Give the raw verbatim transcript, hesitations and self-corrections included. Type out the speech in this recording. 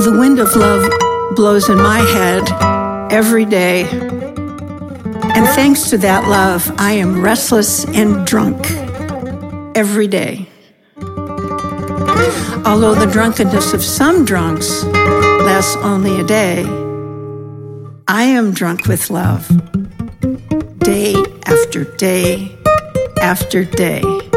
The wind of love blows in my head every day. And thanks to that love, I am restless and drunk every day. Although the drunkenness of some drunks lasts only a day, I am drunk with love, day after day after day.